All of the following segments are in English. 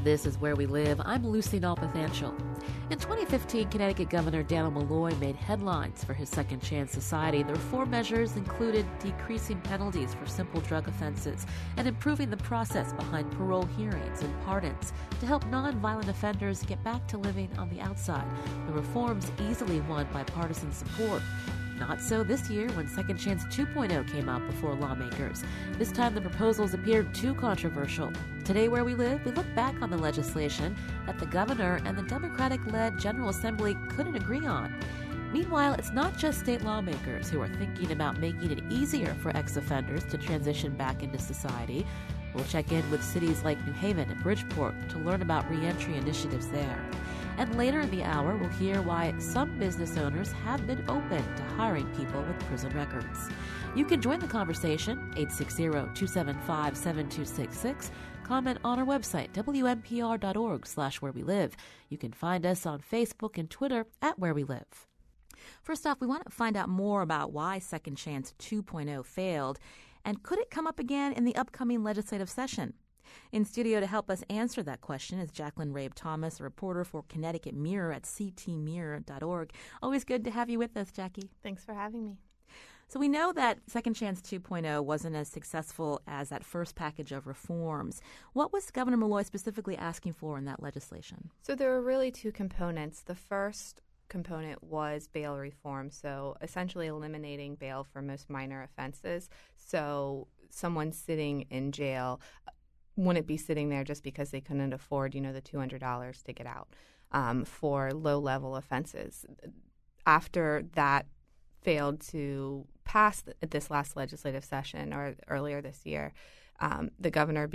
This is Where We Live. I'm Lucy Nalpathanchel. In 2015, Connecticut Governor Dannel Malloy made headlines for his Second Chance Society. The reform measures included decreasing penalties for simple drug offenses and improving the process behind parole hearings and pardons to help nonviolent offenders get back to living on the outside. The reforms easily won bipartisan support. Not so this year when Second Chance 2.0 came out before lawmakers. This time the proposals appeared too controversial. Today, Where We Live, we look back on the legislation that the governor and the Democratic-led General Assembly couldn't agree on. Meanwhile, it's not just state lawmakers who are thinking about making it easier for ex-offenders to transition back into society. We'll check in with cities like New Haven and Bridgeport to learn about reentry initiatives there. And later in the hour, we'll hear why some business owners have been open to hiring people with prison records. You can join the conversation, 860-275-7266. Comment on our website, wnpr.org/where we live. You can find us on Facebook and Twitter at Where We Live. First off, we want to find out more about why Second Chance 2.0 failed, and could it come up again in the upcoming legislative session? In studio to help us answer that question is Jacqueline Rabe Thomas, a reporter for Connecticut Mirror at ctmirror.org. Always good to have you with us, Jackie. Thanks for having me. So we know that Second Chance 2.0 wasn't as successful as that first package of reforms. What was Governor Malloy specifically asking for in that legislation? So there were really two components. The first component was bail reform, so essentially eliminating bail for most minor offenses. So someone sitting in jail wouldn't be sitting there just because they couldn't afford, the $200 to get out for low-level offenses. After that failed to pass this last legislative session or earlier this year, the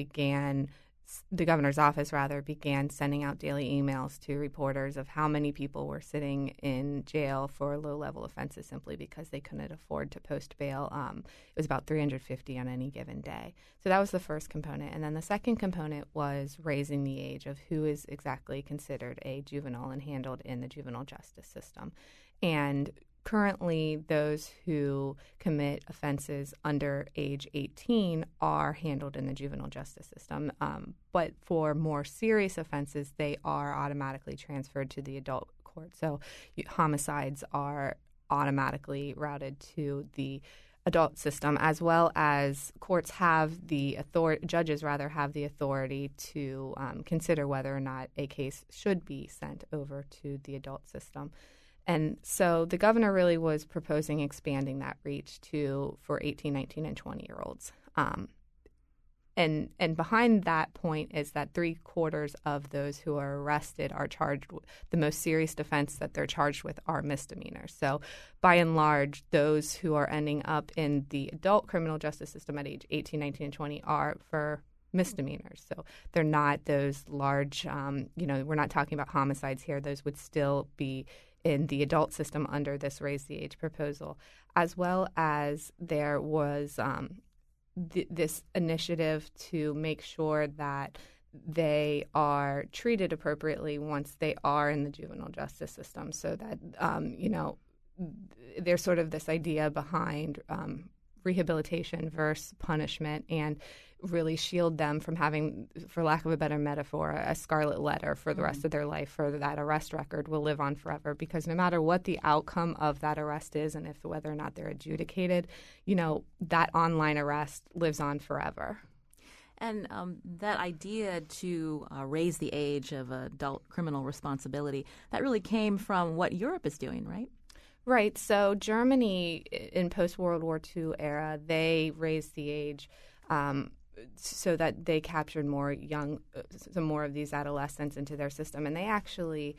governor's office began sending out daily emails to reporters of how many people were sitting in jail for low-level offenses simply because they couldn't afford to post bail. It was about 350 on any given day. So that was the first component. And then the second component was raising the age of who is exactly considered a juvenile and handled in the juvenile justice system. And currently, those who commit offenses under age 18 are handled in the juvenile justice system. But for more serious offenses, they are automatically transferred to the adult court. So homicides are automatically routed to the adult system, as well as courts have judges have the authority to consider whether or not a case should be sent over to the adult system. And so the governor really was proposing expanding that reach for 18, 19, and 20-year-olds. And behind that point is that 3/4 of those who are arrested are charged with the most serious offense that they're charged with are misdemeanors. So by and large, those who are ending up in the adult criminal justice system at age 18, 19, and 20 are for misdemeanors. So they're not those large, we're not talking about homicides here. Those would still be in the adult system under this raise the age proposal, as well as there was this initiative to make sure that they are treated appropriately once they are in the juvenile justice system, so that, there's sort of this idea behind rehabilitation versus punishment, and really shield them from having, for lack of a better metaphor, a scarlet letter for the rest of their life, or that arrest record will live on forever. Because no matter what the outcome of that arrest is, and whether or not they're adjudicated, that online arrest lives on forever. And that idea to raise the age of adult criminal responsibility, that really came from what Europe is doing, right? Right. So Germany, in post-World War II era, they raised the age so that they captured some more of these adolescents into their system. And they actually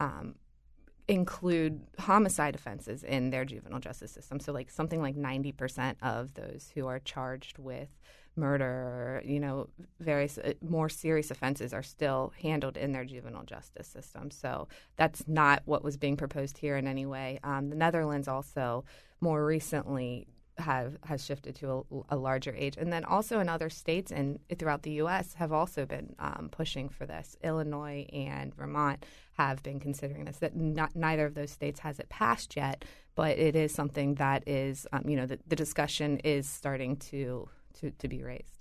include homicide offenses in their juvenile justice system. So something like 90% of those who are charged with murder, various more serious offenses are still handled in their juvenile justice system. So that's not what was being proposed here in any way. The Netherlands also more recently has shifted to a larger age. And then also in other states and throughout the U.S. have also been pushing for this. Illinois and Vermont have been considering this. That neither of those states has it passed yet, but it is something that is, the discussion is starting to be raised. I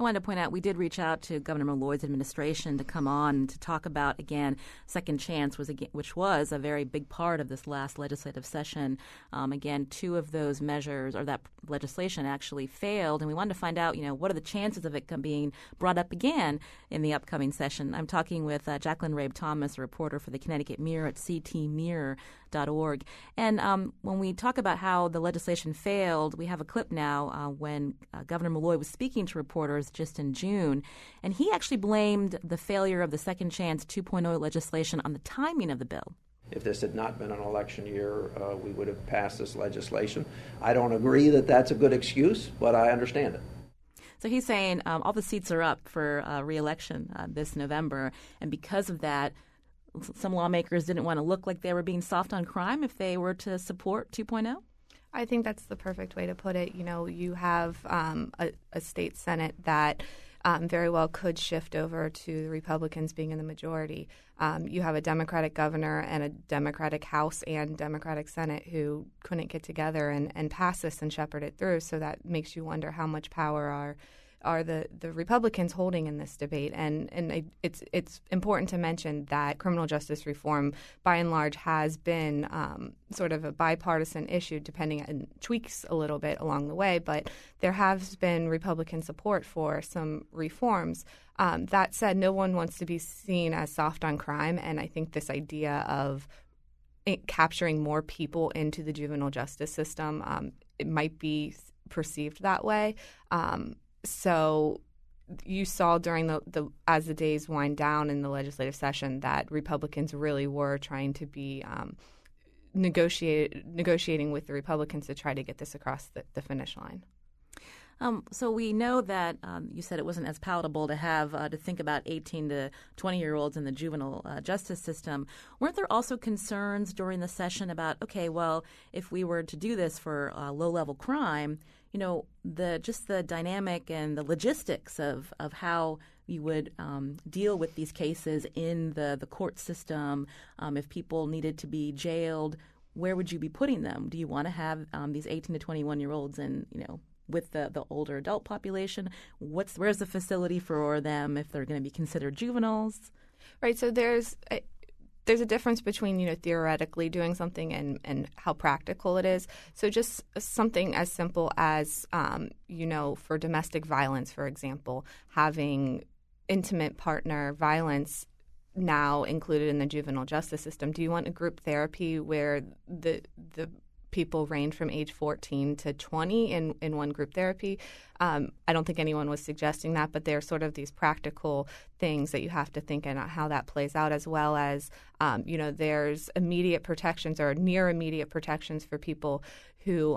I wanted to point out we did reach out to Governor Malloy's administration to come on to talk about, again, Second Chance, which was a very big part of this last legislative session. Again, two of those measures or that legislation actually failed, and we wanted to find out, what are the chances of it being brought up again in the upcoming session. I'm talking with Jacqueline Rabe Thomas, a reporter for the Connecticut Mirror at ctmirror.org. And when we talk about how the legislation failed, we have a clip now when Governor Malloy was speaking to reporters just in June, and he actually blamed the failure of the Second Chance 2.0 legislation on the timing of the bill. If this had not been an election year, we would have passed this legislation. I don't agree that that's a good excuse, but I understand it. So he's saying all the seats are up for re-election this November, and because of that, some lawmakers didn't want to look like they were being soft on crime if they were to support 2.0? I think that's the perfect way to put it. You have a state Senate that very well could shift over to the Republicans being in the majority. You have a Democratic governor and a Democratic House and Democratic Senate who couldn't get together and pass this and shepherd it through. So that makes you wonder how much power are the Republicans holding in this debate. And it's important to mention that criminal justice reform, by and large, has been sort of a bipartisan issue, and tweaks a little bit along the way. But there has been Republican support for some reforms. That said, no one wants to be seen as soft on crime. And I think this idea of capturing more people into the juvenile justice system, it might be perceived that way. So you saw during as the days wind down in the legislative session that Republicans really were trying to be negotiating with the Republicans to try to get this across the finish line. So we know that you said it wasn't as palatable to have to think about 18 to 20-year-olds in the juvenile justice system. Weren't there also concerns during the session about, okay, well, if we were to do this for low-level crime, the dynamic and the logistics of how you would deal with these cases in the court system, if people needed to be jailed, where would you be putting them? Do you want to have these 18 to 21-year-olds in, with the older adult population? Where's the facility for them if they're going to be considered juveniles? Right. So there's a difference between, theoretically doing something and how practical it is. So just something as simple as, for domestic violence, for example, having intimate partner violence now included in the juvenile justice system. Do you want a group therapy where the people range from age 14 to 20 in one group therapy? I don't think anyone was suggesting that, but there are sort of these practical things that you have to think about how that plays out, as well as, there's immediate protections or near immediate protections for people who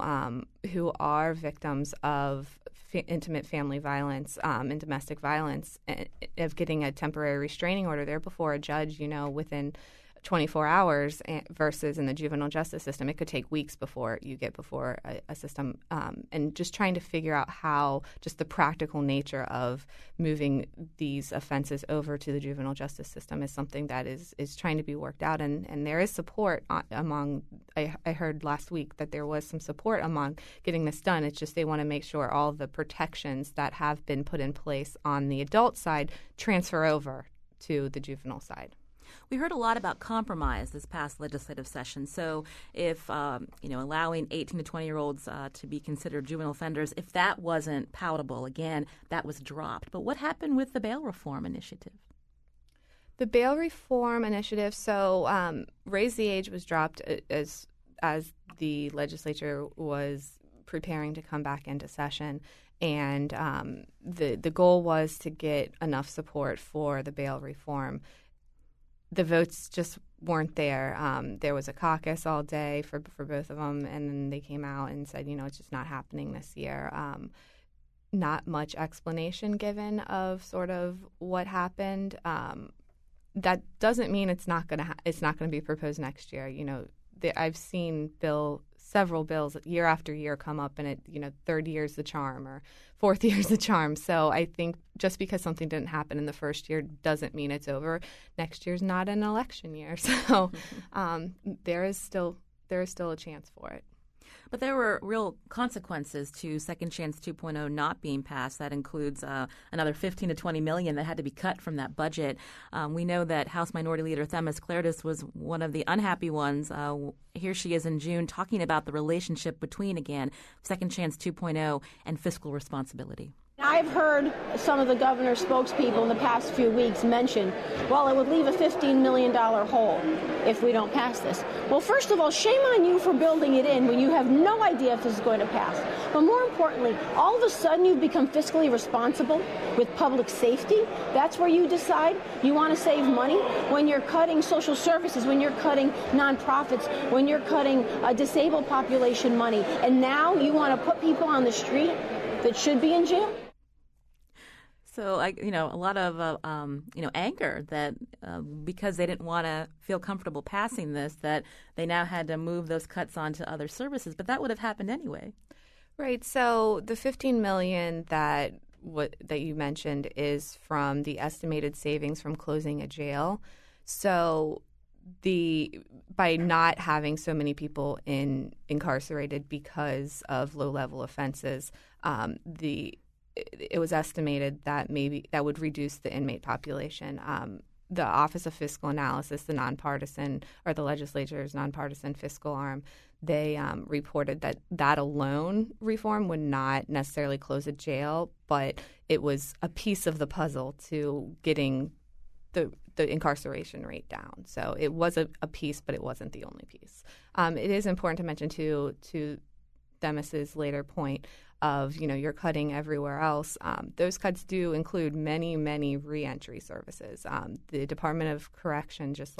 are victims of intimate family violence and domestic violence, of getting a temporary restraining order there before a judge, within 24 hours versus in the juvenile justice system, it could take weeks before you get before a system. And just trying to figure out how just the practical nature of moving these offenses over to the juvenile justice system is something that is trying to be worked out. And there is support among, I heard last week that there was some support among getting this done. It's just they want to make sure all the protections that have been put in place on the adult side transfer over to the juvenile side. We heard a lot about compromise this past legislative session. So if, allowing 18 to 20-year-olds to be considered juvenile offenders, if that wasn't palatable, again, that was dropped. But what happened with the bail reform initiative? The bail reform initiative, so raise the age was dropped as the legislature was preparing to come back into session. And the goal was to get enough support for the bail reform. The votes just weren't there. There was a caucus all day for both of them, and then they came out and said, it's just not happening this year. Not much explanation given of sort of what happened. That doesn't mean it's not going to be proposed next year. I've seen several bills year after year come up, and third year's the charm or fourth year's the charm. So I think just because something didn't happen in the first year doesn't mean it's over. Next year's not an election year, so there is still a chance for it. But there were real consequences to Second Chance 2.0 not being passed. That includes another $15 to $20 million that had to be cut from that budget. We know that House Minority Leader Themis Klerdis was one of the unhappy ones. Here she is in June talking about the relationship between, again, Second Chance 2.0 and fiscal responsibility. I've heard some of the governor's spokespeople in the past few weeks mention, well, it would leave a $15 million hole if we don't pass this. Well, first of all, shame on you for building it in when you have no idea if this is going to pass. But more importantly, all of a sudden you've become fiscally responsible with public safety. That's where you decide you want to save money when you're cutting social services, when you're cutting nonprofits, when you're cutting disabled population money. And now you want to put people on the street that should be in jail? So, a lot of, anger that because they didn't want to feel comfortable passing this, that they now had to move those cuts onto other services. But that would have happened anyway. Right. So the $15 million that you mentioned is from the estimated savings from closing a jail. So by not having so many people incarcerated because of low-level offenses, it was estimated that maybe that would reduce the inmate population. The Office of Fiscal Analysis, the legislature's nonpartisan fiscal arm, they reported that alone reform would not necessarily close a jail, but it was a piece of the puzzle to getting the incarceration rate down. So it was a piece, but it wasn't the only piece. It is important to mention, to Themis's later point of, you're cutting everywhere else. Those cuts do include many, many reentry services. The Department of Correction just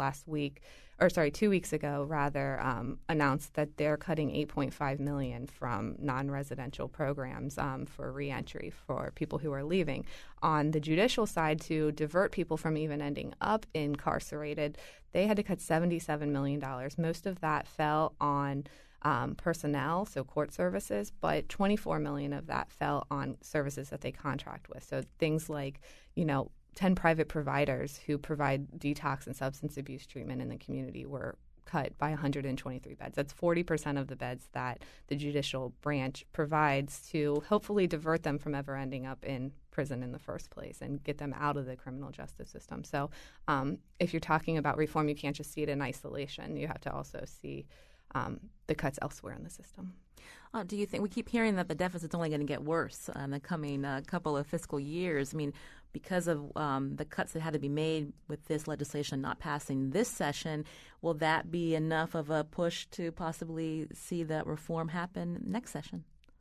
2 weeks ago, announced that they're cutting $8.5 million from non-residential programs for reentry for people who are leaving. On the judicial side, to divert people from even ending up incarcerated, they had to cut $77 million. Most of that fell on personnel, so court services, but $24 million of that fell on services that they contract with. So things like, 10 private providers who provide detox and substance abuse treatment in the community were cut by 123 beds. That's 40% of the beds that the judicial branch provides to hopefully divert them from ever ending up in prison in the first place and get them out of the criminal justice system. So if you're talking about reform, you can't just see it in isolation. You have to also see the cuts elsewhere in the system. Do you think, we keep hearing that the deficit's only going to get worse in the coming couple of fiscal years? I mean, because of the cuts that had to be made with this legislation not passing this session, will that be enough of a push to possibly see that reform happen next session?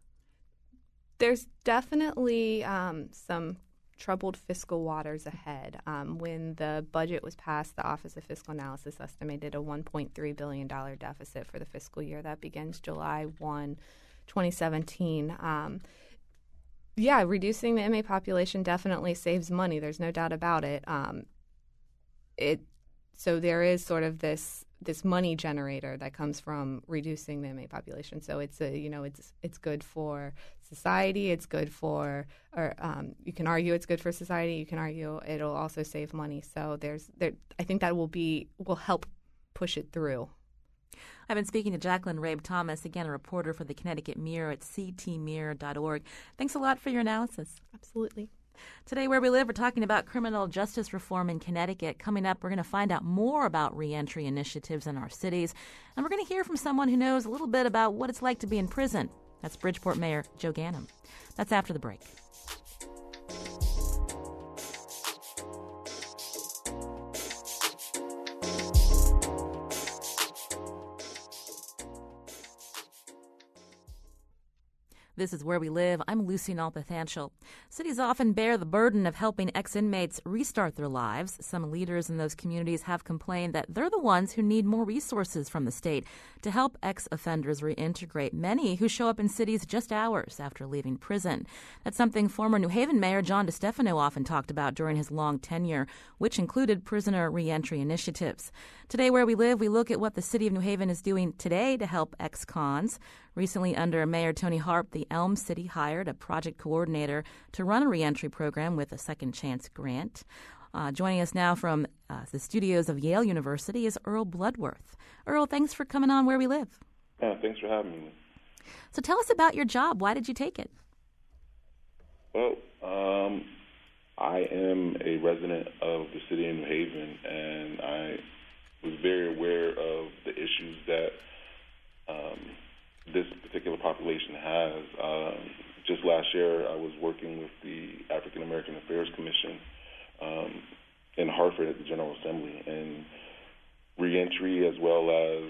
There's definitely some troubled fiscal waters ahead. When the budget was passed, the Office of Fiscal Analysis estimated a $1.3 billion deficit for the fiscal year that begins July 1, 2017. Reducing the inmate population definitely saves money. There's no doubt about it. So there is sort of this money generator that comes from reducing the inmate population. So it's good for society. It's good for, you can argue it's good for society. You can argue it'll also save money. So I think that will help push it through. I've been speaking to Jacqueline Rabe Thomas, again, a reporter for the Connecticut Mirror at ctmirror.org. Thanks a lot for your analysis. Absolutely. Today, Where We Live, we're talking about criminal justice reform in Connecticut. Coming up, we're going to find out more about reentry initiatives in our cities. And we're going to hear from someone who knows a little bit about what it's like to be in prison. That's Bridgeport Mayor Joe Ganim. That's after the break. This is Where We Live. I'm Lucy Nalpathanchel. Cities often bear the burden of helping ex-inmates restart their lives. Some leaders in those communities have complained that they're the ones who need more resources from the state to help ex-offenders reintegrate, many who show up in cities just hours after leaving prison. That's something former New Haven Mayor John DeStefano often talked about during his long tenure, which included prisoner reentry initiatives. Today, Where We Live, we look at what the city of New Haven is doing today to help ex-cons. Recently, under Mayor Tony Harp, the Elm City hired a project coordinator to run a reentry program with a Second Chance grant. Joining us now from the studios of Yale University is Earl Bloodworth. Earl, thanks for coming on Where We Live. Thanks for having me. So tell us about your job. Why did you take it? Well, I am a resident of the city of New Haven, and I was very aware of the issues that this particular population has. Just last year, I was working with the African American Affairs Commission in Hartford at the General Assembly, and reentry as well as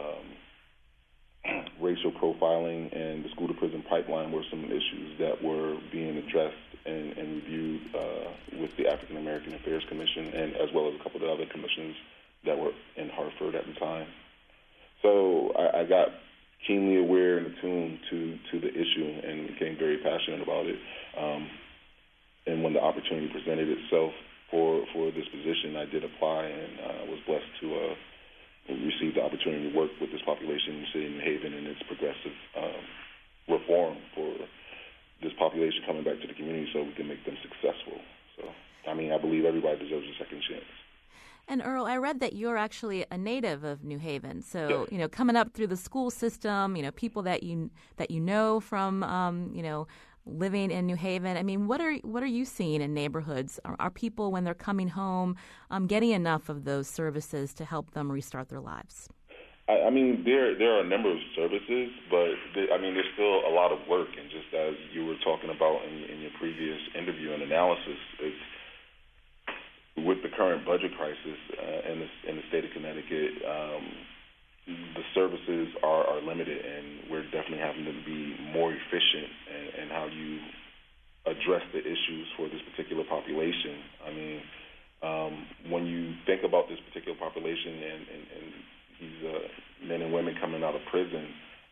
racial profiling and the school-to-prison pipeline were some issues that were being addressed and reviewed with the African American Affairs Commission, and as well as a couple of the other commissions that were in Hartford at the time. So I got keenly aware and attuned to the issue and became very passionate about it. And when the opportunity presented itself for this position, I did apply, and was blessed to receive the opportunity to work with this population in the city of New Haven and its progressive reform for this population coming back to the community so we can make them successful. So, I believe everybody deserves a second chance. And Earl, I read that you're actually a native of New Haven. So, coming up through the school system, people that you know from, living in New Haven. What are you seeing in neighborhoods? Are people, when they're coming home, getting enough of those services to help them restart their lives? There are a number of services, but there's still a lot of work. And just as you were talking about in your previous interview and analysis, it's with the current budget crisis in the state of Connecticut, the services are limited, and we're definitely having to be more efficient in how you address the issues for this particular population. When you think about this particular population and these men and women coming out of prison,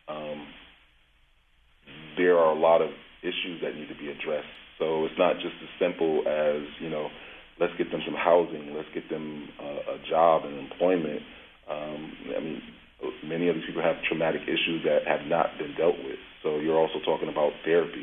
there are a lot of issues that need to be addressed. So it's not just as simple as, let's get them some housing, let's get them a job and employment. Many of these people have traumatic issues that have not been dealt with. So you're also talking about therapy,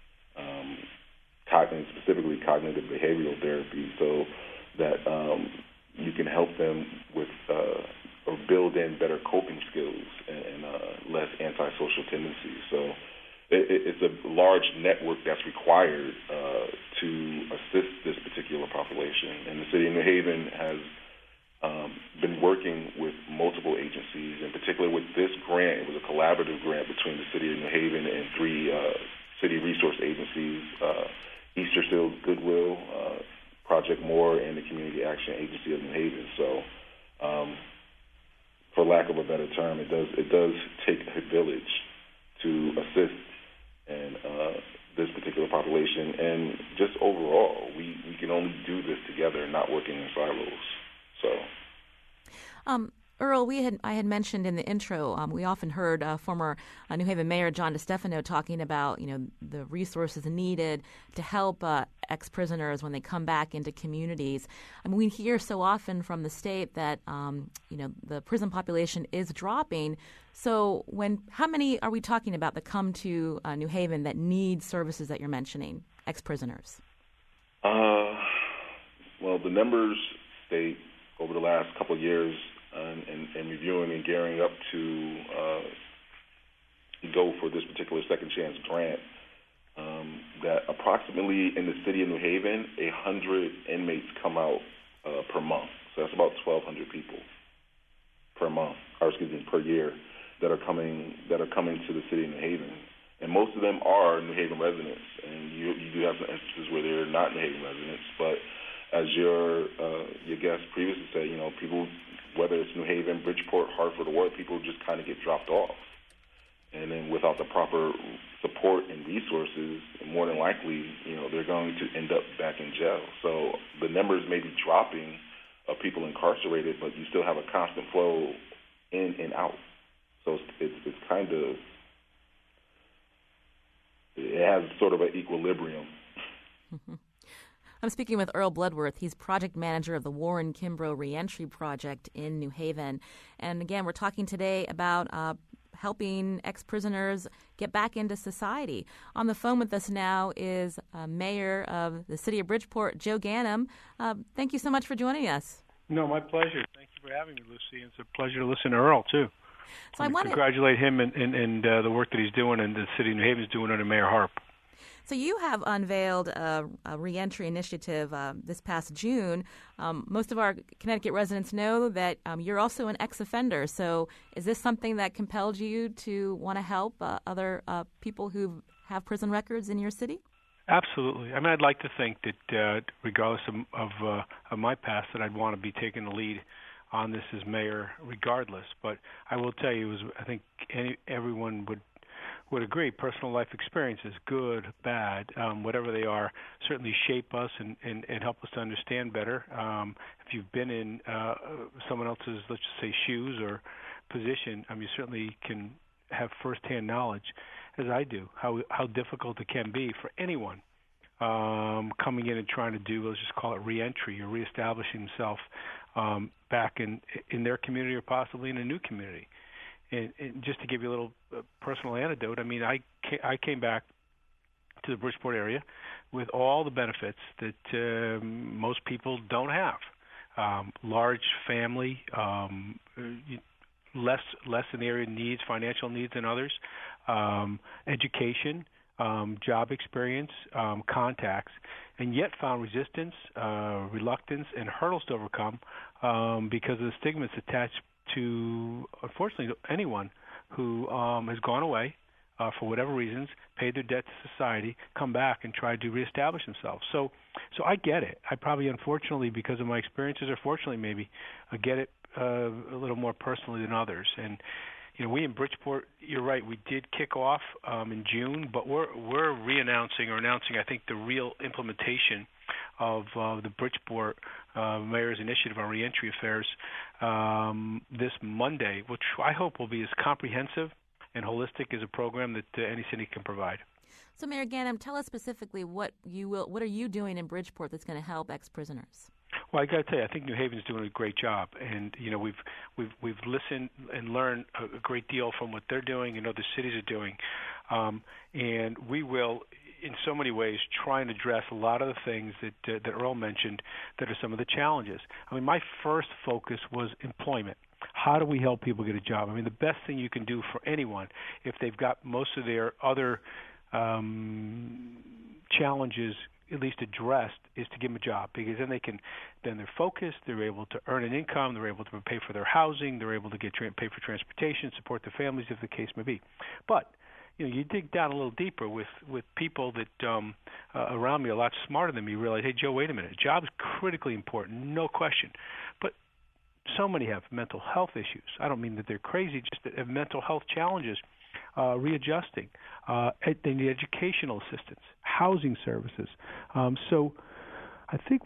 specifically cognitive behavioral therapy, so that you can help them with or build in better coping skills and less antisocial tendencies. So it's a large network that's required to assist this particular population. And the city of New Haven has been working with multiple agencies, in particular with this grant. It was a collaborative grant between the city of New Haven and three city resource agencies, Easterfield Goodwill, Project More, and the Community Action Agency of New Haven. So for lack of a better term, it does take a village to assist in this particular population. And just overall, we can only do this together, not working in silos. So, Earl, I had mentioned in the intro, we often heard former New Haven Mayor John DeStefano talking about, the resources needed to help ex-prisoners when they come back into communities. We hear so often from the state that, the prison population is dropping. So how many are we talking about that come to New Haven that need services that you're mentioning, ex-prisoners? Well, the numbers state over the last couple of years and reviewing and gearing up to go for this particular second chance grant, that approximately in the city of New Haven, 100 inmates come out per month. So that's about 1,200 people per year that are coming to the city of New Haven. And most of them are New Haven residents, and you do have some instances where they're not New Haven residents, but as your guest previously said, people, whether it's New Haven, Bridgeport, Hartford, or Ward, people just kind of get dropped off. And then without the proper support and resources, more than likely, they're going to end up back in jail. So the numbers may be dropping of people incarcerated, but you still have a constant flow in and out. So it's kind of, it has sort of an equilibrium. Mm-hmm. I'm speaking with Earl Bloodworth. He's project manager of the Warren Kimbrough Reentry Project in New Haven. And again, we're talking today about helping ex-prisoners get back into society. On the phone with us now is Mayor of the City of Bridgeport, Joe Ganim. Thank you so much for joining us. No, my pleasure. Thank you for having me, Lucy. It's a pleasure to listen to Earl, too. So I want to congratulate him and the work that he's doing, and the city of New Haven is doing under Mayor Harp. So you have unveiled a reentry initiative this past June. Most of our Connecticut residents know that you're also an ex-offender. So is this something that compelled you to want to help other people who have prison records in your city? Absolutely. I mean, I'd like to think that regardless of my past, that I'd want to be taking the lead on this as mayor regardless. But I will tell you, I think everyone would agree, personal life experiences, good, bad, whatever they are, certainly shape us and help us to understand better. If you've been in someone else's, let's just say, shoes or position, you certainly can have firsthand knowledge, as I do, how difficult it can be for anyone coming in and trying to do, let's just call it reentry or reestablishing himself back in their community or possibly in a new community. And just to give you a little personal anecdote, I mean, I came back to the Bridgeport area with all the benefits that most people don't have. Large family, less in the area needs, financial needs than others, education, job experience, contacts, and yet found resistance, reluctance, and hurdles to overcome because of the stigmas attached to, unfortunately, anyone who has gone away for whatever reasons, paid their debt to society, come back and tried to reestablish themselves. So I get it. I probably, unfortunately, because of my experiences, or fortunately maybe, I get it a little more personally than others. And we in Bridgeport, you're right, we did kick off in June, but we're announcing, I think, the real implementation of the Bridgeport Mayor's Initiative on Reentry Affairs this Monday, which I hope will be as comprehensive and holistic as a program that any city can provide. So, Mayor Ganim, tell us specifically what are you doing in Bridgeport that's going to help ex-prisoners? Well, I got to tell you, I think New Haven's doing a great job, and we've listened and learned a great deal from what they're doing and other cities are doing, and we will, in so many ways, try and address a lot of the things that Earl mentioned that are some of the challenges. I mean, my first focus was employment. How do we help people get a job? I mean, the best thing you can do for anyone, if they've got most of their other challenges at least addressed, is to give them a job, because then they're focused, they're able to earn an income, they're able to pay for their housing, they're able to pay for transportation, support their families, if the case may be. But you dig down a little deeper with people that around me a lot smarter than me, realize, hey, Joe, wait a minute, a job is critically important, no question. But so many have mental health issues. I don't mean that they're crazy, just that have mental health challenges, readjusting. They need educational assistance, housing services. So I think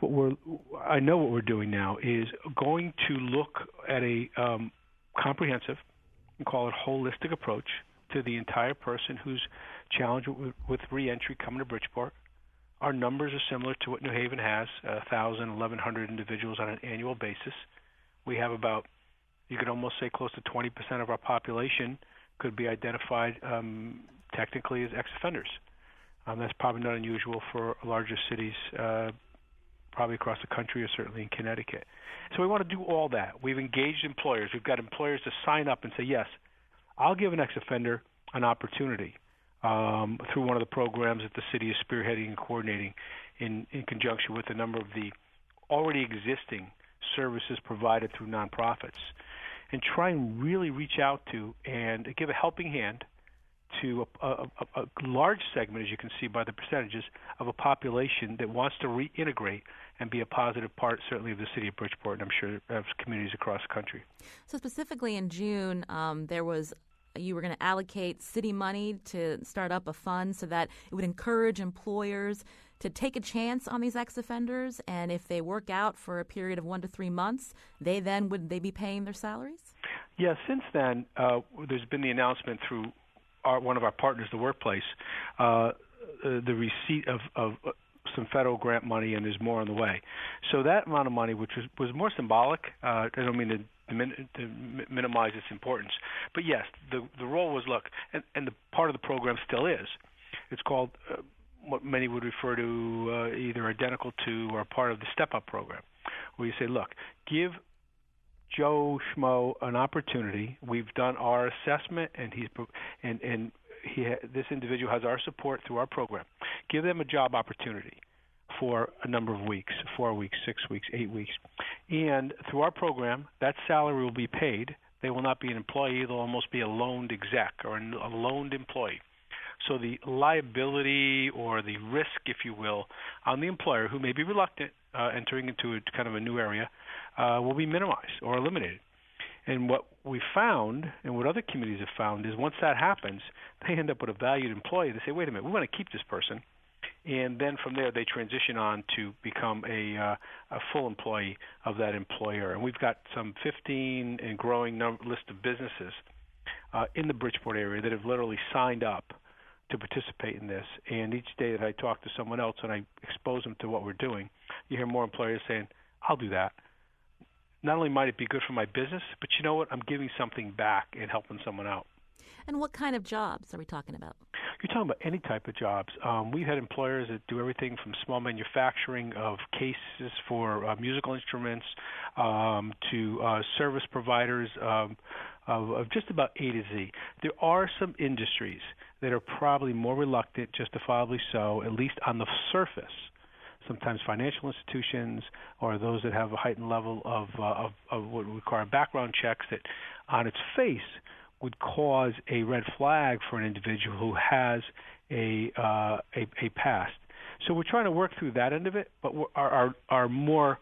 I know what we're doing now is going to look at a comprehensive, we call it holistic approach to the entire person who's challenged with reentry coming to Bridgeport. Our numbers are similar to what New Haven has, 1,000, 1,100 individuals on an annual basis. We have about, you could almost say, close to 20% of our population could be identified technically as ex-offenders. That's probably not unusual for larger cities, probably across the country or certainly in Connecticut. So we want to do all that. We've engaged employers. We've got employers to sign up and say, yes, I'll give an ex-offender an opportunity through one of the programs that the city is spearheading and coordinating in conjunction with a number of the already existing services provided through nonprofits, and try and really reach out to and give a helping hand to a large segment, as you can see by the percentages, of a population that wants to reintegrate and be a positive part, certainly, of the city of Bridgeport, and I'm sure of communities across the country. So specifically in June, you were going to allocate city money to start up a fund so that it would encourage employers to take a chance on these ex-offenders, and if they work out for a period of 1 to 3 months, would they be paying their salaries? Yeah, since then, there's been the announcement through one of our partners, the Workplace, the receipt of some federal grant money, and there's more on the way. So that amount of money, which was more symbolic, I don't mean to minimize its importance, but yes, the role was, look, and the part of the program still is, it's called what many would refer to either identical to or part of the Step Up program, where you say, look, give Joe Schmo an opportunity. We've done our assessment, and this individual has our support through our program. Give them a job opportunity for a number of weeks, 4 weeks, 6 weeks, 8 weeks. And through our program, that salary will be paid. They will not be an employee. They'll almost be a loaned exec or a loaned employee. So the liability or the risk, if you will, on the employer, who may be reluctant entering into kind of a new area, will be minimized or eliminated. And what we found, and what other communities have found, is once that happens, they end up with a valued employee. They say, wait a minute, we want to keep this person. And then from there, they transition on to become a full employee of that employer. And we've got some 15 and growing list of businesses in the Bridgeport area that have literally signed up to participate in this. And each day that I talk to someone else and I expose them to what we're doing, you hear more employers saying, I'll do that. Not only might it be good for my business, but you know what? I'm giving something back and helping someone out. And what kind of jobs are we talking about? You're talking about any type of jobs. We've had employers that do everything from small manufacturing of cases for musical instruments to service providers of just about A to Z. There are some industries that are probably more reluctant, justifiably so, at least on the surface. Sometimes financial institutions or those that have a heightened level of what we require background checks that on its face would cause a red flag for an individual who has a past. So we're trying to work through that end of it, but our more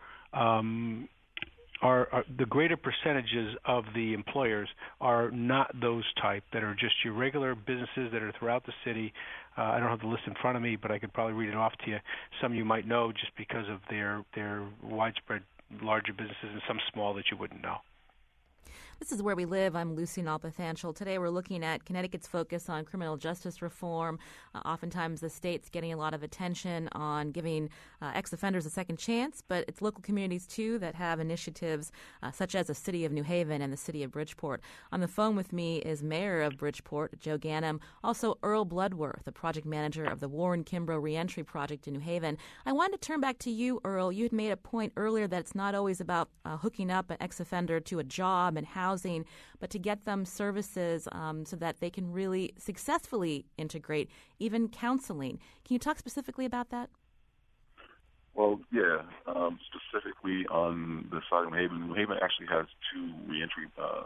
the greater percentages of the employers are not those type that are just your regular businesses that are throughout the city. I don't have the list in front of me, but I could probably read it off to you. Some you might know just because of their widespread larger businesses, and some small that you wouldn't know. This is Where We Live. I'm Lucy Nalpathanchel. Today we're looking at Connecticut's focus on criminal justice reform. Oftentimes the state's getting a lot of attention on giving ex-offenders a second chance, but it's local communities, too, that have initiatives such as the City of New Haven and the City of Bridgeport. On the phone with me is Mayor of Bridgeport, Joe Ganim, also Earl Bloodworth, the project manager of the Warren Kimbrough Reentry Project in New Haven. I wanted to turn back to you, Earl. You had made a point earlier that it's not always about hooking up an ex-offender to a job and housing, but to get them services so that they can really successfully integrate, even counseling. Can you talk specifically about that? Well, yeah. Specifically on the side of New Haven, New Haven actually has two reentry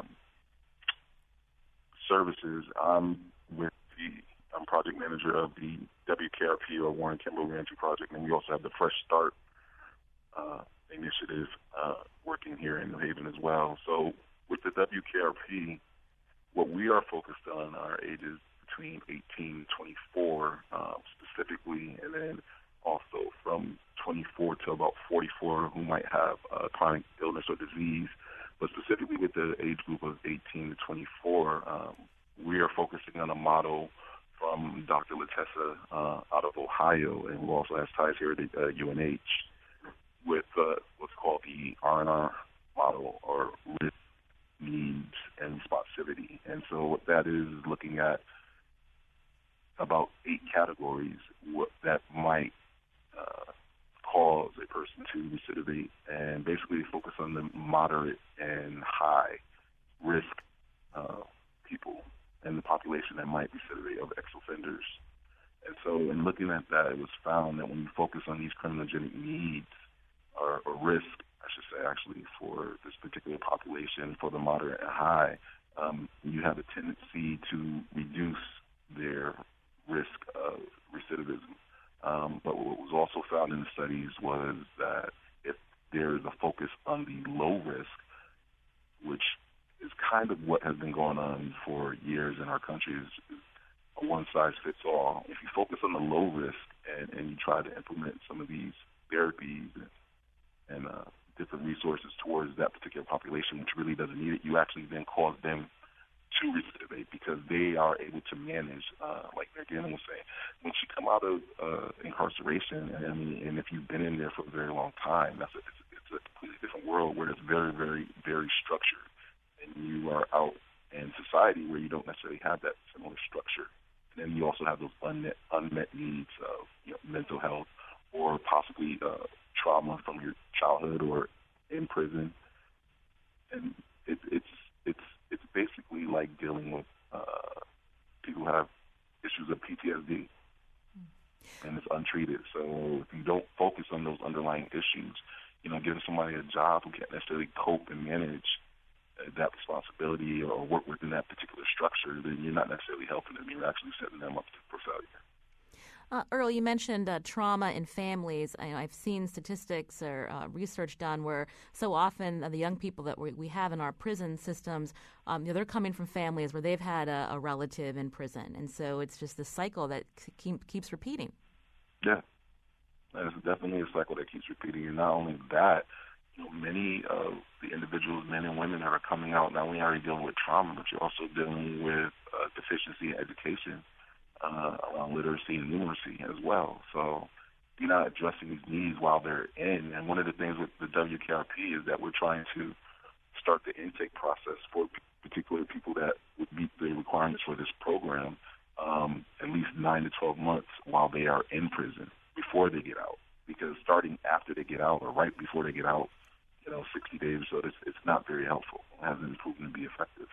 services. I'm project manager of the WKRP, or Warren Kimbrough Reentry Project, and we also have the Fresh Start initiative working here in New Haven as well. So with the WKRP, what we are focused on are ages between 18 and 24 specifically, and then also from 24 to about 44 who might have chronic illness or disease. But specifically with the age group of 18 to 24, we are focusing on a model from Dr. Latessa out of Ohio, and who also has ties here at UNH, with what's called the R&R model, or risk, needs, and responsivity. And so what that is looking at about 8 categories that might cause a person to recidivate, and basically focus on the moderate and high risk people in the population that might recidivate of ex-offenders. And so in looking at that, it was found that when you focus on these criminogenic needs, or risk, I should say, actually, for this particular population, for the moderate and high, you have a tendency to reduce their risk of recidivism. But what was also found in the studies was that if there is a focus on the low risk, which is kind of what has been going on for years in our country, is a one-size-fits-all. If you focus on the low risk and you try to implement some of these therapies and different resources towards that particular population, which really doesn't need it, you actually then cause them to recidivate, because they are able to manage, like Megan was saying, once you come out of incarceration, and if you've been in there for a very long time, it's a completely different world where it's very, very, very structured, and you are out in society where you don't necessarily have that similar structure. And then you also have those unmet needs of mental health, or possibly trauma from your childhood or in prison. And and it's untreated. So if you don't focus on those underlying issues, giving somebody a job who can't necessarily cope and manage that responsibility or work within that particular structure, then you're not necessarily helping them. You're actually setting them up for failure. Earl, you mentioned trauma in families. I've seen statistics or research done where so often the young people that we have in our prison systems, they're coming from families where they've had a relative in prison. And so it's just this cycle that keeps repeating. Yeah, it's definitely a cycle that keeps repeating. And not only that, many of the individuals, men and women, that are coming out, not only are you dealing with trauma, but you're also dealing with deficiency in education, around literacy and numeracy as well. So you're not addressing these needs while they're in. And one of the things with the WKRP is that we're trying to start the intake process for particular people that would meet the requirements for this program at least 9 to 12 months while they are in prison before they get out. Because starting after they get out or right before they get out, 60 days or so, it's not very helpful. It hasn't proven to be effective.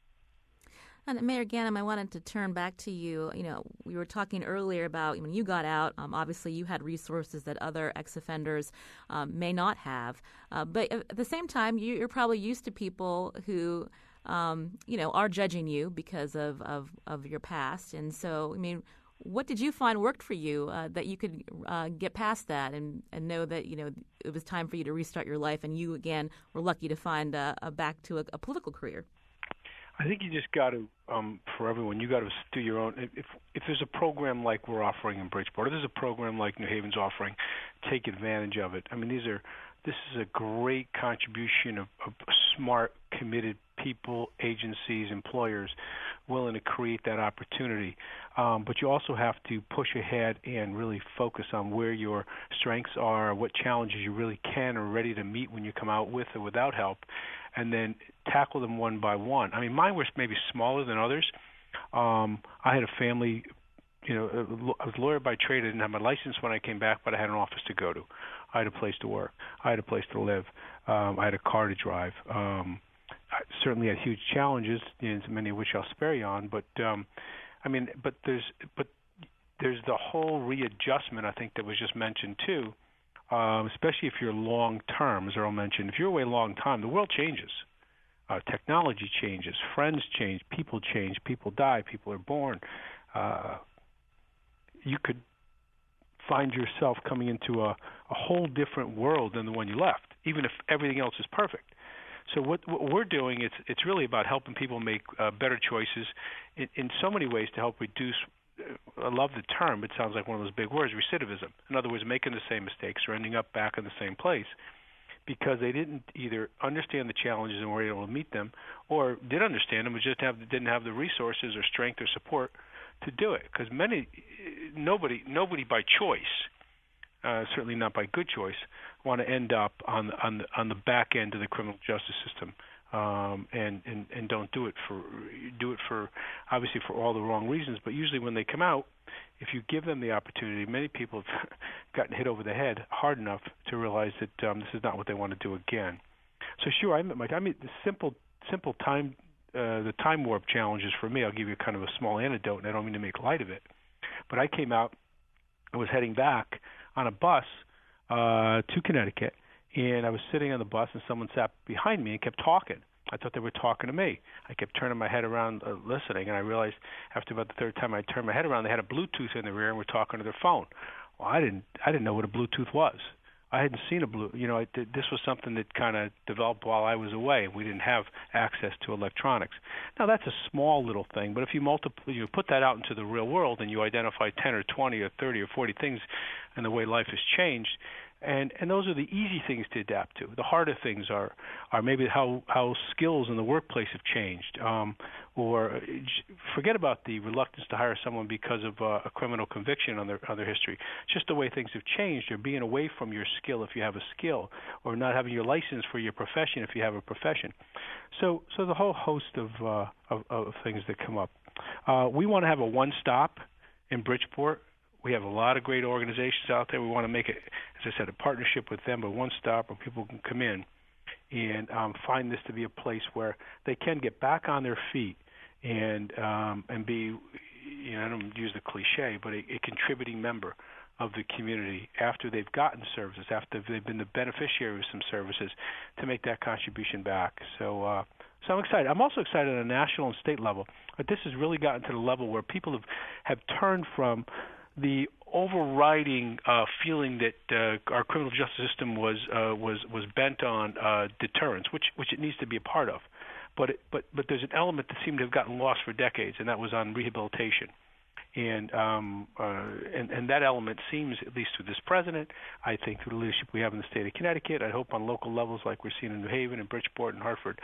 And Mayor Ganim, I wanted to turn back to you. We were talking earlier about when you got out, obviously you had resources that other ex-offenders may not have. But at the same time, you're probably used to people who, are judging you because of your past. And so, what did you find worked for you that you could get past that and know that, it was time for you to restart your life and you, again, were lucky to find back to a political career? I think you just got to, for everyone, you got to do your own. If there's a program like we're offering in Bridgeport, or there's a program like New Haven's offering, take advantage of it. This is a great contribution of smart, committed people, agencies, employers willing to create that opportunity. But you also have to push ahead and really focus on where your strengths are, what challenges you really can or are ready to meet when you come out with or without help, and then tackle them one by one. Mine was maybe smaller than others. I had a family, I was a lawyer by trade. I didn't have my license when I came back, but I had an office to go to. I had a place to work. I had a place to live. I had a car to drive. I certainly had huge challenges, many of which I'll spare you on. But there's the whole readjustment, I think, that was just mentioned too. Especially if you're long term, as Earl mentioned. If you're away a long time, the world changes. Technology changes. Friends change. People change. People die. People are born. You could find yourself coming into a whole different world than the one you left, even if everything else is perfect. So what we're doing, it's really about helping people make better choices in so many ways to help reduce, I love the term, it sounds like one of those big words, recidivism. In other words, making the same mistakes or ending up back in the same place because they didn't either understand the challenges and were able to meet them, or did understand them but just didn't have the resources or strength or support to do it. Because nobody by choice, certainly not by good choice, want to end up on the back end of the criminal justice system, and don't do it for obviously for all the wrong reasons. But usually when they come out, if you give them the opportunity, many people have gotten hit over the head hard enough to realize that this is not what they want to do again. So sure, the simple time. The time warp challenges for me, I'll give you kind of a small anecdote, and I don't mean to make light of it. But I came out, I was heading back on a bus to Connecticut, and I was sitting on the bus, and someone sat behind me and kept talking. I thought they were talking to me. I kept turning my head around listening, and I realized after about the third time I turned my head around, they had a Bluetooth in the rear and were talking to their phone. Well, I didn't know what a Bluetooth was. I hadn't seen a this was something that kind of developed while I was away. We didn't have access to electronics. Now, that's a small little thing, but if you put that out into the real world and you identify 10 or 20 or 30 or 40 things in the way life has changed, and those are the easy things to adapt to. The harder things are maybe how skills in the workplace have changed, or forget about the reluctance to hire someone because of a criminal conviction on their history. Just the way things have changed, or being away from your skill if you have a skill, or not having your license for your profession if you have a profession. So the whole host of things that come up. We want to have a one-stop in Bridgeport. We have a lot of great organizations out there. We want to make it, as I said, a partnership with them, but one stop where people can come in and find this to be a place where they can get back on their feet and be, I don't use the cliche, but a contributing member of the community after they've gotten services, after they've been the beneficiary of some services, to make that contribution back. So I'm excited. I'm also excited on a national and state level. But this has really gotten to the level where people have turned from the overriding feeling that our criminal justice system was bent on deterrence, which it needs to be a part of. But there's an element that seemed to have gotten lost for decades, and that was on rehabilitation. And that element seems, at least through this president, I think through the leadership we have in the state of Connecticut, I hope on local levels like we're seeing in New Haven and Bridgeport and Hartford,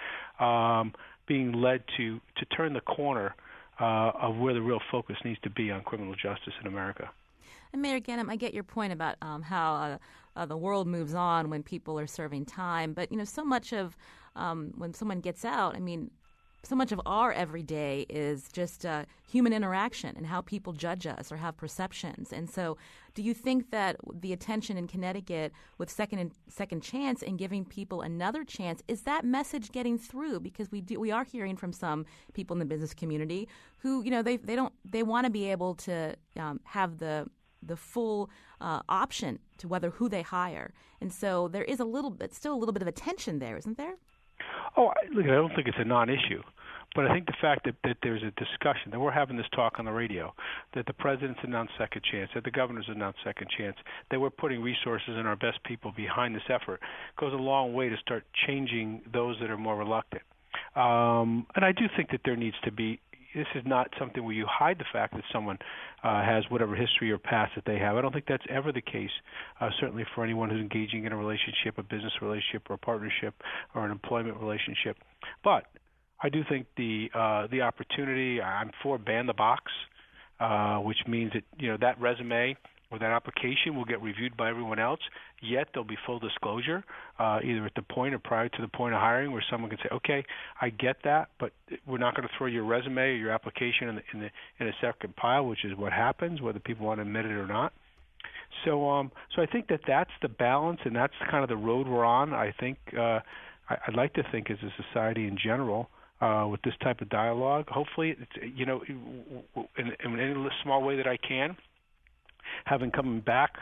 being led to turn the corner of where the real focus needs to be on criminal justice in America. And Mayor Ganim, I get your point about how the world moves on when people are serving time. But, so much of when someone gets out, so much of our everyday is just human interaction and how people judge us or have perceptions. And so do you think that the attention in Connecticut with second chance and giving people another chance, is that message getting through? Because we are hearing from some people in the business community who, they want to be able to have the full option to who they hire. And so there is still a little bit of a tension there, isn't there? Oh, look, I don't think it's a non-issue. But I think the fact that there's a discussion, that we're having this talk on the radio, that the president's announced second chance, that the governor's announced second chance, that we're putting resources and our best people behind this effort, goes a long way to start changing those that are more reluctant. And I do think that there needs to be, this is not something where you hide the fact that someone has whatever history or past that they have. I don't think that's ever the case, certainly for anyone who's engaging in a relationship, a business relationship or a partnership or an employment relationship. But I do think the opportunity, I'm for ban the box, which means that, that resume or that application will get reviewed by everyone else, yet there'll be full disclosure, either at the point or prior to the point of hiring, where someone can say, okay, I get that, but we're not going to throw your resume or your application in a second pile, which is what happens, whether people want to admit it or not. So I think that's the balance, and that's kind of the road we're on. I think I'd like to think as a society in general, with this type of dialogue, hopefully, it's, in any small way that I can, having come back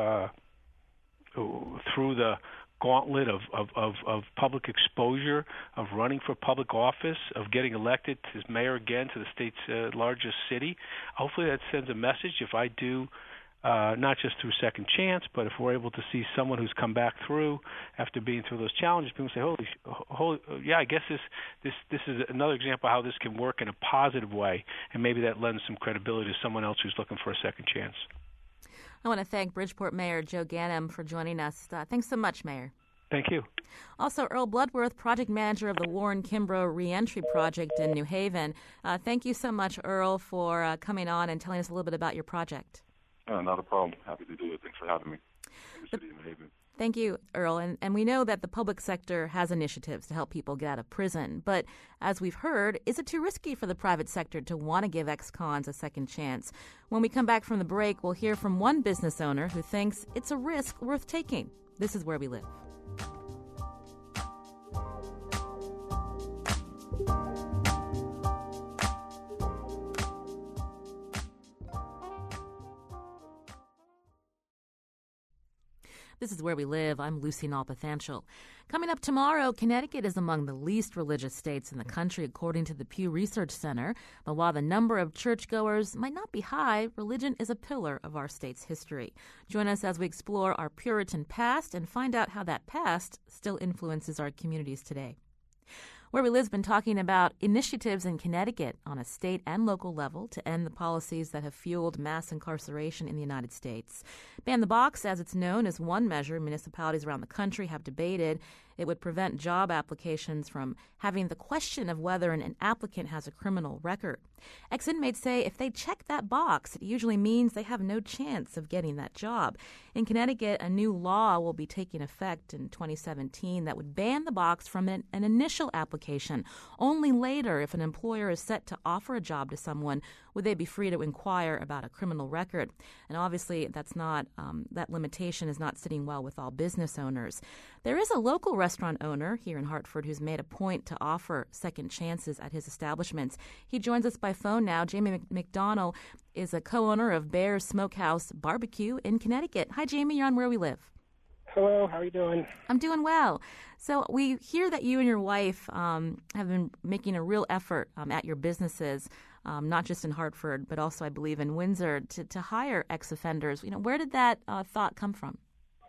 through the gauntlet of public exposure, of running for public office, of getting elected as mayor again to the state's largest city. Hopefully that sends a message. If I do, not just through second chance, but if we're able to see someone who's come back through after being through those challenges, people say, holy, yeah, I guess this is another example of how this can work in a positive way, and maybe that lends some credibility to someone else who's looking for a second chance. I want to thank Bridgeport Mayor Joe Ganim for joining us. Thanks so much, Mayor. Thank you. Also, Earl Bloodworth, project manager of the Warren Kimbrough Reentry Project in New Haven. Thank you so much, Earl, for coming on and telling us a little bit about your project. Not a problem. Happy to do it. Thanks for having me. Thank you, Earl. And we know that the public sector has initiatives to help people get out of prison. But as we've heard, is it too risky for the private sector to want to give ex-cons a second chance? When we come back from the break, we'll hear from one business owner who thinks it's a risk worth taking. This is Where We Live. This is Where We Live. I'm Lucy Nalpathanchel. Coming up tomorrow, Connecticut is among the least religious states in the country, according to the Pew Research Center. But while the number of churchgoers might not be high, religion is a pillar of our state's history. Join us as we explore our Puritan past and find out how that past still influences our communities today. Where We Live has been talking about initiatives in Connecticut on a state and local level to end the policies that have fueled mass incarceration in the United States. Ban the Box, as it's known, is one measure municipalities around the country have debated. It would prevent job applications from having the question of whether an applicant has a criminal record. Ex-inmates say if they check that box, it usually means they have no chance of getting that job. In Connecticut, a new law will be taking effect in 2017 that would ban the box from an initial application. Only later, if an employer is set to offer a job to someone, would they be free to inquire about a criminal record? And obviously, that's not that limitation is not sitting well with all business owners. There is a local restaurant owner here in Hartford who's made a point to offer second chances at his establishments. He joins us by phone now. Jamie McDonald is a co-owner of Bear's Smokehouse Barbecue in Connecticut. Hi, Jamie. You're on Where We Live. Hello, how are you doing? I'm doing well. So we hear that you and your wife have been making a real effort at your businesses, not just in Hartford, but also, I believe, in Windsor, to hire ex-offenders. Where did that thought come from?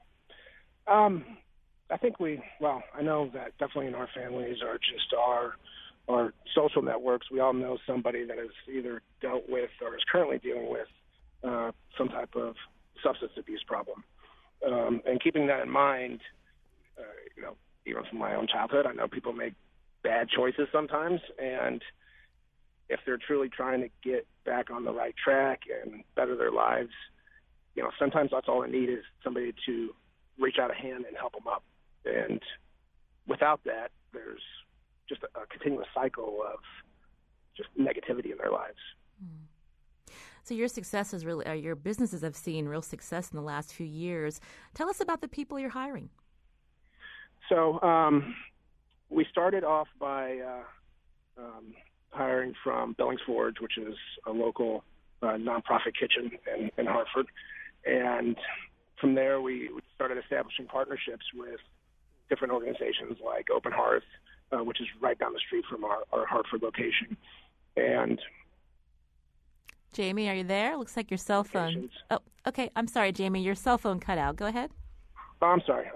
I think I know that definitely in our families or just our social networks, we all know somebody that has either dealt with or is currently dealing with some type of substance abuse problem. And keeping that in mind, even from my own childhood, I know people make bad choices sometimes, and if they're truly trying to get back on the right track and better their lives, sometimes that's all they need is somebody to reach out a hand and help them up. And without that, there's just a continuous cycle of just negativity in their lives. So your successes your businesses have seen real success in the last few years. Tell us about the people you're hiring. So we started off by hiring from Billings Forge, which is a local nonprofit kitchen in Hartford. And from there, we started establishing partnerships with different organizations like Open Hearth, which is right down the street from our Hartford location. And Jamie, are you there? Looks like your cell phone. Oh, okay. I'm sorry, Jamie. Your cell phone cut out. Go ahead. Oh, I'm sorry.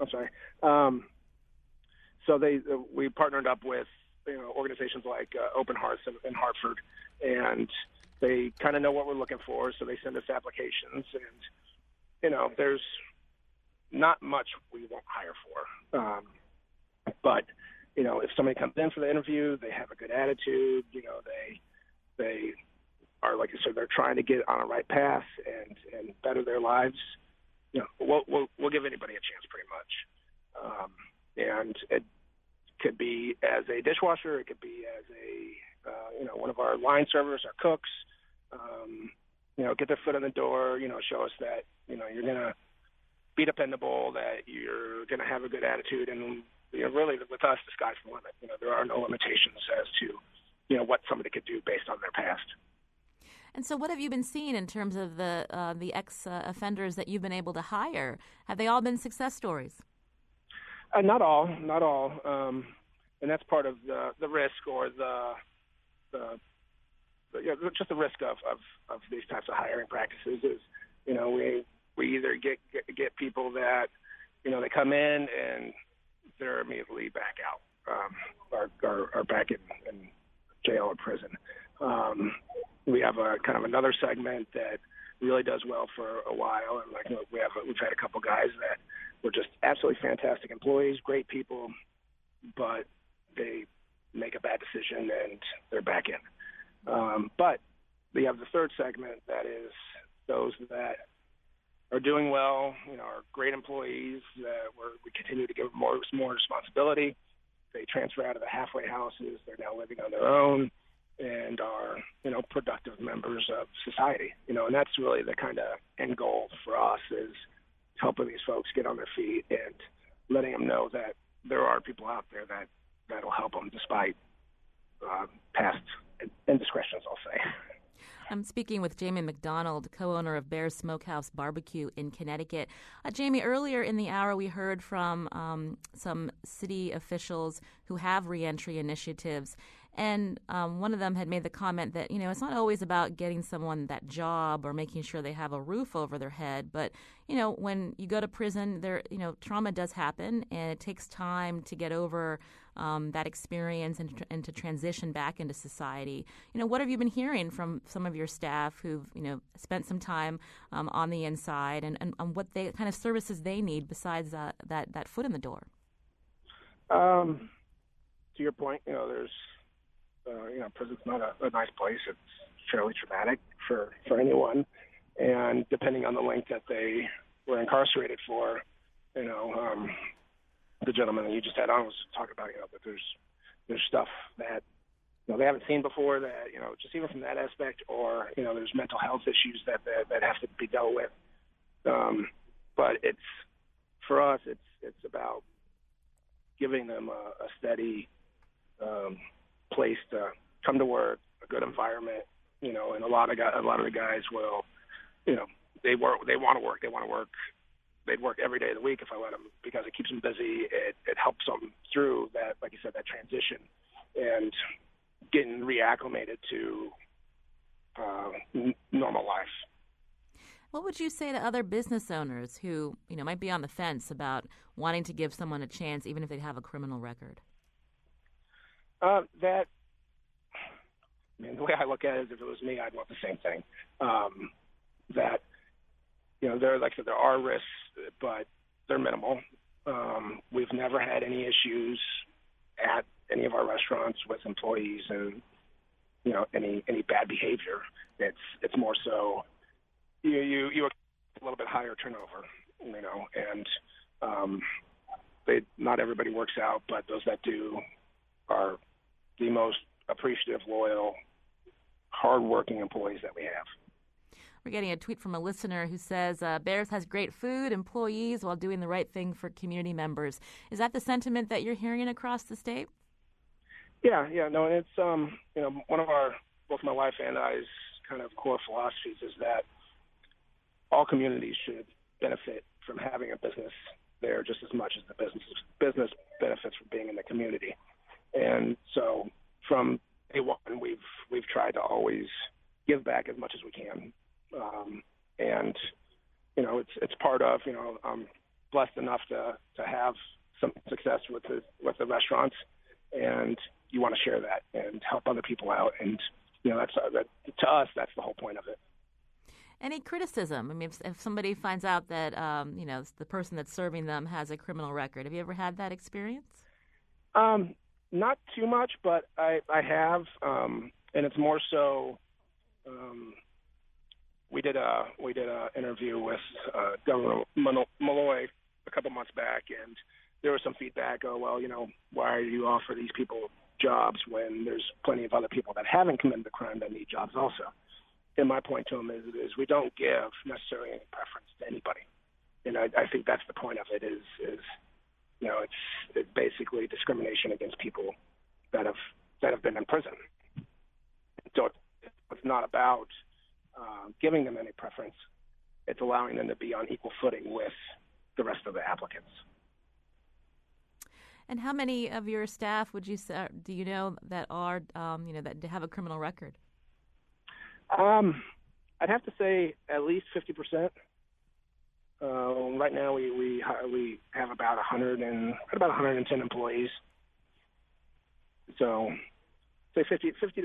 So we partnered up with organizations like Open Hearth in Hartford, and they kind of know what we're looking for, so they send us applications. And there's not much we won't hire for, but if somebody comes in for the interview, they have a good attitude. They are, like I said, they're trying to get on a right path and better their lives. We'll give anybody a chance, pretty much. And it could be as a dishwasher, it could be as a one of our line servers, our cooks. Get their foot in the door. Show us that you're gonna be dependable, that you're gonna have a good attitude, and really with us, the sky's the limit. There are no limitations as to what somebody could do based on their past. And so what have you been seeing in terms of the ex-offenders that you've been able to hire? Have they all been success stories? Not all. And that's part of the risk or just the risk of these types of hiring practices is, we either get people that, they come in and they're immediately back out, or back in jail or prison. We have a kind of another segment that really does well for a while, and we've had a couple guys that were just absolutely fantastic employees, great people, but they make a bad decision and they're back in. But we have the third segment that is those that are doing well, are great employees that we continue to give them more responsibility. They transfer out of the halfway houses. They're now living on their own and are, productive members of society. And that's really the kind of end goal for us, is helping these folks get on their feet and letting them know that there are people out there that'll help them despite past indiscretions, I'll say. I'm speaking with Jamie McDonald, co-owner of Bear's Smokehouse Barbecue in Connecticut. Jamie, earlier in the hour we heard from some city officials who have reentry initiatives, and one of them had made the comment that, it's not always about getting someone that job or making sure they have a roof over their head, but, when you go to prison, trauma does happen, and it takes time to get over that experience and to transition back into society. What have you been hearing from some of your staff who've, spent some time on the inside, and what kind of services they need besides that foot in the door? To your point, there's prison's not a nice place. It's fairly traumatic for anyone, and depending on the length that they were incarcerated for, the gentleman that you just had on was talking about, that there's stuff that they haven't seen before, that, just even from that aspect, or, there's mental health issues that have to be dealt with. But for us, it's about giving them a steady place to come to work, a good environment, and a lot of the guys will, they want to work. They want to work. They'd work every day of the week if I let them, because it keeps them busy. It helps them through that, like you said, that transition and getting reacclimated to normal life. What would you say to other business owners who, might be on the fence about wanting to give someone a chance, even if they have a criminal record? The way I look at it is, if it was me, I'd want the same thing. There are risks, but they're minimal. We've never had any issues at any of our restaurants with employees and, any bad behavior. It's more so you a little bit higher turnover, and not everybody works out, but those that do are the most appreciative, loyal, hardworking employees that we have. We're getting a tweet from a listener who says, Bears has great food, employees, while doing the right thing for community members. Is that the sentiment that you're hearing across the state? Yeah, no, and it's, one of both my wife and I's kind of core philosophies is that all communities should benefit from having a business there just as much as the business benefits from being in the community. And so from day one, we've tried to always give back as much as we can. And, it's part of, I'm blessed enough to have some success with the restaurants, and you want to share that and help other people out. And, that's to us, that's the whole point of it. Any criticism? I mean, if somebody finds out that, the person that's serving them has a criminal record, have you ever had that experience? Not too much, but I have, and it's more so, we did a interview with Governor Malloy a couple months back, and there was some feedback. Why do you offer these people jobs when there's plenty of other people that haven't committed the crime that need jobs also? And my point to him is we don't give necessarily any preference to anybody, and I think that's the point of it. Is it's basically discrimination against people that have been in prison. So it's not about giving them any preference. It's allowing them to be on equal footing with the rest of the applicants. And how many of your staff would you say, do you know, that are, that have a criminal record? I'd have to say at least 50%. Right now we have about 110 employees. So say 50 to 60%.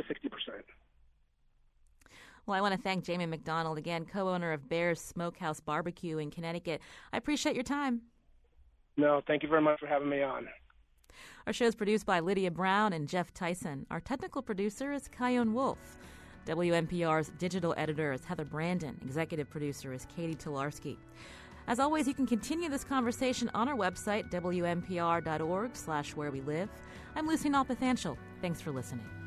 Well, I want to thank Jamie McDonald, again, co-owner of Bears Smokehouse Barbecue in Connecticut. I appreciate your time. No, thank you very much for having me on. Our show is produced by Lydia Brown and Jeff Tyson. Our technical producer is Kyone Wolf. WNPR's digital editor is Heather Brandon. Executive producer is Katie Tolarski. As always, you can continue this conversation on our website, WNPR.org/wherewelive. I'm Lucy Nalpathanchel. Thanks for listening.